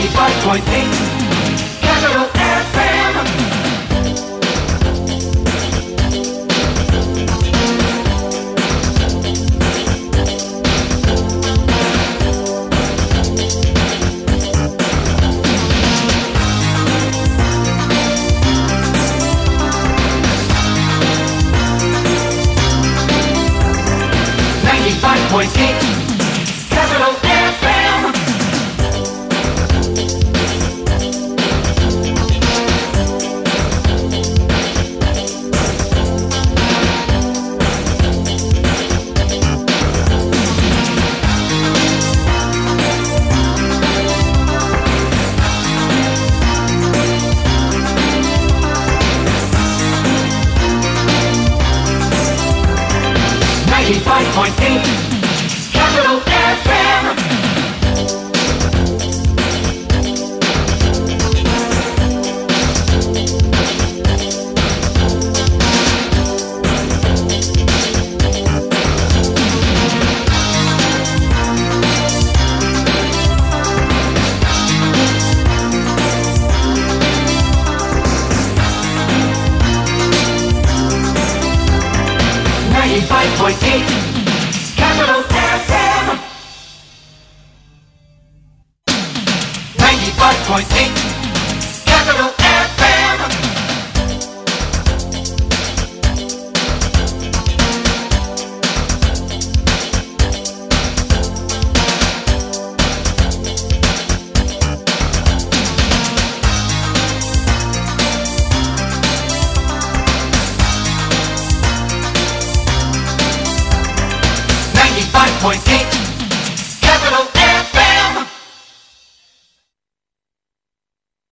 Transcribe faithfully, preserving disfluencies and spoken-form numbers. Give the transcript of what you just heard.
ninety-five point eight Capital F M. ninety-five point eight Capital F M. ninety-five point eight Capital F M. ninety-five point eight Capital F M. ninety-five point eight Capital